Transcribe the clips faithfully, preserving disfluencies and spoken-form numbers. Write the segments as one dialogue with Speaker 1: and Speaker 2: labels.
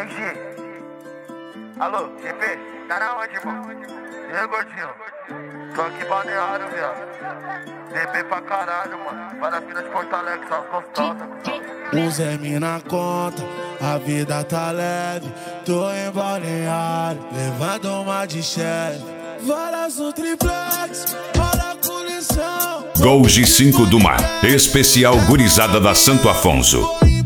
Speaker 1: Ei, G. Alô, G P? Tá na onde, irmão? E aí, gordinho? Tô aqui balneário, viado. D P pra caralho, mano. Para mina de Porto Alegre, só gostosas.
Speaker 2: Um Zé na conta, a vida tá leve. Tô em balneário, levando uma de cheve. Várias no triplex, olha a coleção.
Speaker 3: Gol G cinco do Mar, especial gurizada da Santo Afonso.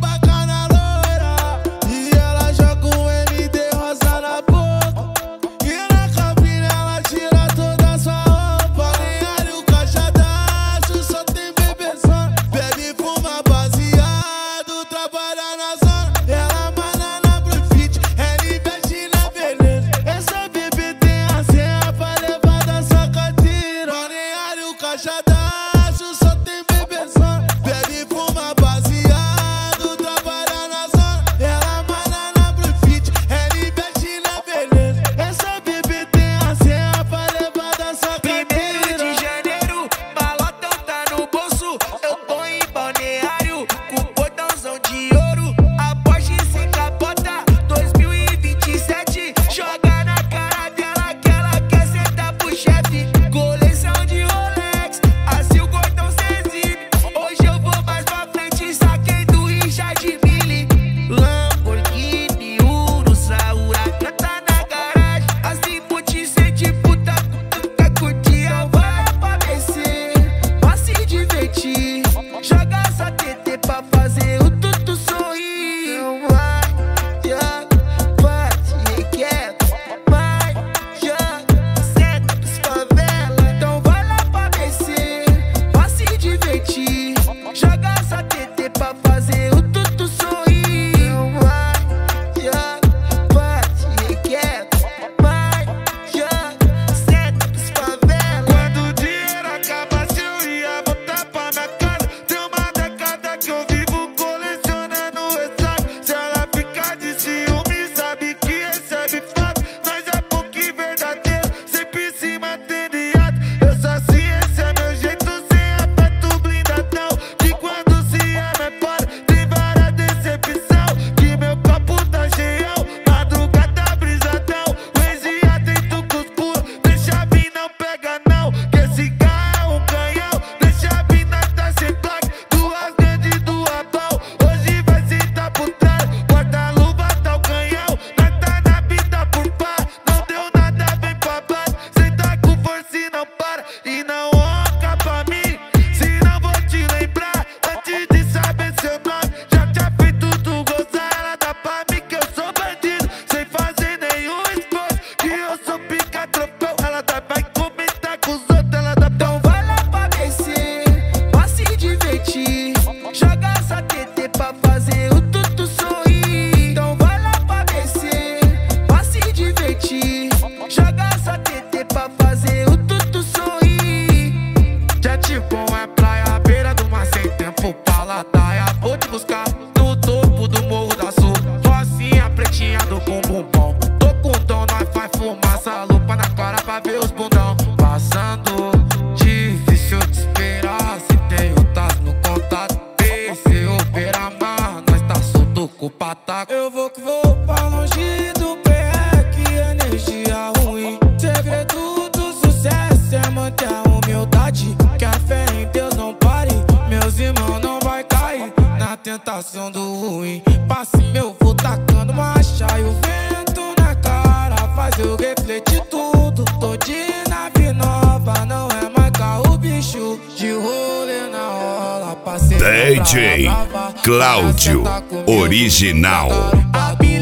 Speaker 2: Eu vou que vou pra longe do P R, que energia ruim. Segredo do sucesso é manter a humildade, que a fé em Deus não pare. Meus irmãos não vai cair na tentação do ruim. Passe meu vou tacando marcha e o vento na cara faz eu refletir tudo. Tô de nave nova, não é mais carro bicho. De rolê na rola, passei
Speaker 3: D J Cláudio Original.